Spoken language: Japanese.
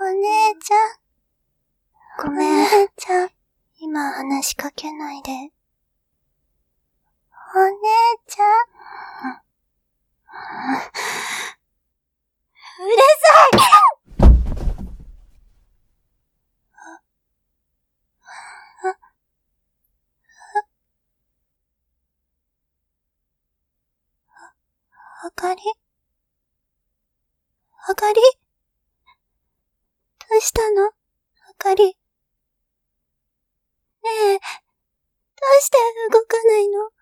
姉ちゃん。ごめん。 お姉ちゃん。 今話しかけないで。お姉ちゃん。うるさい！あかり？あかり？どうしたの？あかり。ねえ、どうして動かないの？